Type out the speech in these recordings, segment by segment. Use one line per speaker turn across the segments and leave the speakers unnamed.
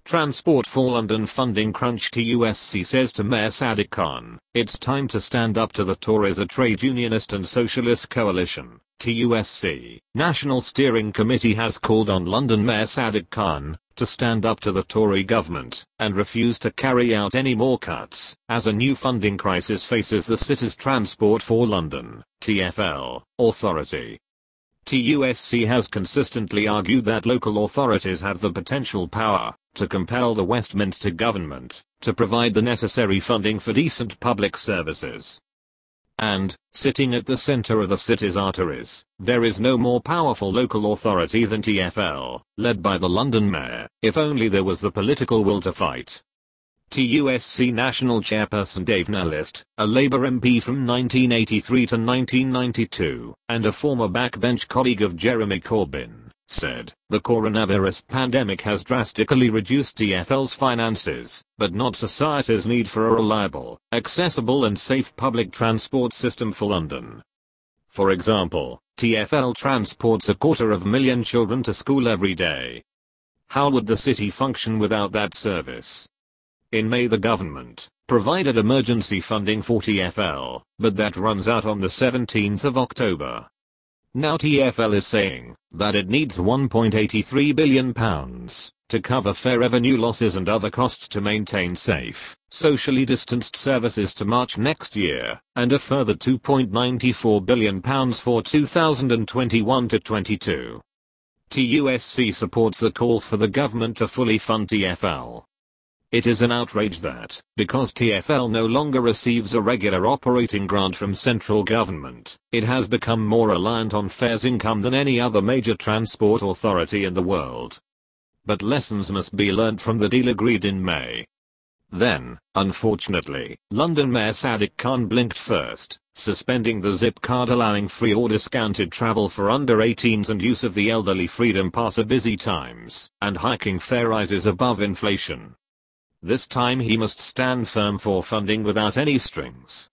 Transport for London funding crunch. TUSC says to Mayor Sadiq Khan, it's time to stand up to the Tories, a trade unionist and socialist coalition. TUSC National Steering Committee has called on London Mayor Sadiq Khan to stand up to the Tory government and refuse to carry out any more cuts, as a new funding crisis faces the city's Transport for London (TfL) authority. TUSC has consistently argued that local authorities have the potential power to compel the Westminster government to provide the necessary funding for decent public services. And, sitting at the center of the city's arteries, there is no more powerful local authority than TfL, led by the London Mayor, if only there was the political will to fight. TUSC National Chairperson Dave Nellist, a Labour MP from 1983 to 1992, and a former backbench colleague of Jeremy Corbyn, said, the coronavirus pandemic has drastically reduced TfL's finances, but not society's need for a reliable, accessible and safe public transport system for London. For example, TfL transports 250,000 children to school every day. How would the city function without that service? In May the government provided emergency funding for TfL, but that runs out on the 17th of October. Now TfL is saying that it needs £1.83 billion to cover fare revenue losses and other costs to maintain safe, socially distanced services to March next year, and a further £2.94 billion for 2021 to 22. TUSC supports the call for the government to fully fund TfL. It is an outrage that, because TfL no longer receives a regular operating grant from central government, it has become more reliant on fares income than any other major transport authority in the world. But lessons must be learnt from the deal agreed in May. Then, unfortunately, London Mayor Sadiq Khan blinked first, suspending the Zip card allowing free or discounted travel for under 18s and use of the elderly Freedom Pass at busy times, and hiking fare rises above inflation. This time he must stand firm for funding without any strings.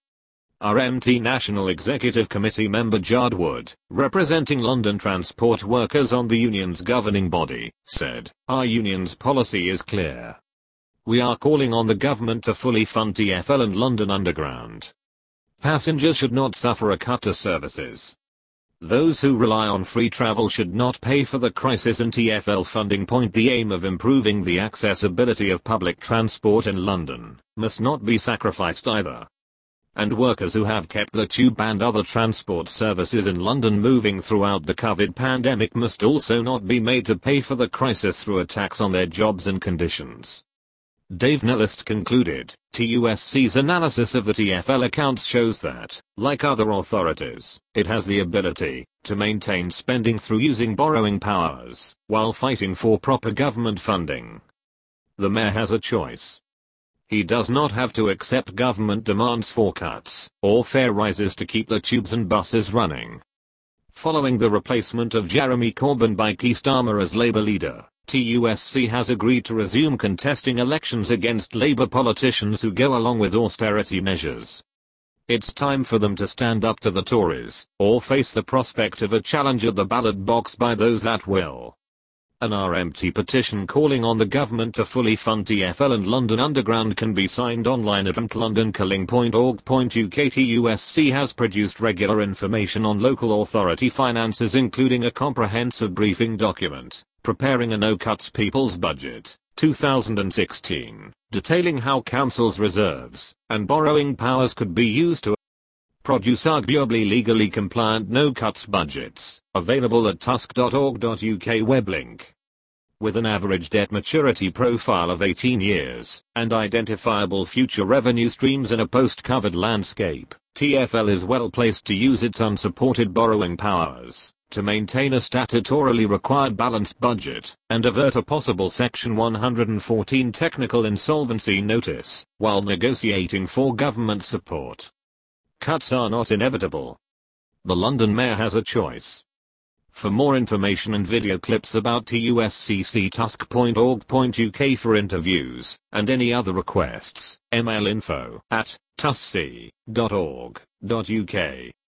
RMT National Executive Committee member Jard Wood, representing London transport workers on the union's governing body, said, our union's policy is clear. We are calling on the government to fully fund TfL and London Underground. Passengers should not suffer a cut to services. Those who rely on free travel should not pay for the crisis, and TfL funding point the aim of improving the accessibility of public transport in London must not be sacrificed either. And workers who have kept the tube and other transport services in London moving throughout the COVID pandemic must also not be made to pay for the crisis through a tax on their jobs and conditions. Dave Nellist concluded, TUSC's analysis of the TfL accounts shows that, like other authorities, it has the ability to maintain spending through using borrowing powers, while fighting for proper government funding. The mayor has a choice. He does not have to accept government demands for cuts or fare rises to keep the tubes and buses running. Following the replacement of Jeremy Corbyn by Keir Starmer as Labour leader, TUSC has agreed to resume contesting elections against Labour politicians who go along with austerity measures. It's time for them to stand up to the Tories, or face the prospect of a challenge at the ballot box by those that will. An RMT petition calling on the government to fully fund TfL and London Underground can be signed online at londonculling.org.uk. TUSC has produced regular information on local authority finances, including a comprehensive briefing document, Preparing a No Cuts People's Budget, 2016, detailing how councils' reserves and borrowing powers could be used to produce arguably legally compliant no-cuts budgets, available at tusk.org.uk web link. With an average debt maturity profile of 18 years, and identifiable future revenue streams in a post-COVID landscape, TfL is well placed to use its unsupported borrowing powers to maintain a statutorily required balanced budget, and avert a possible Section 114 technical insolvency notice, while negotiating for government support. Cuts are not inevitable. The London Mayor has a choice. For more information and video clips about TUSC, tusk.org.uk for interviews, and any other requests, email info@tusc.org.uk.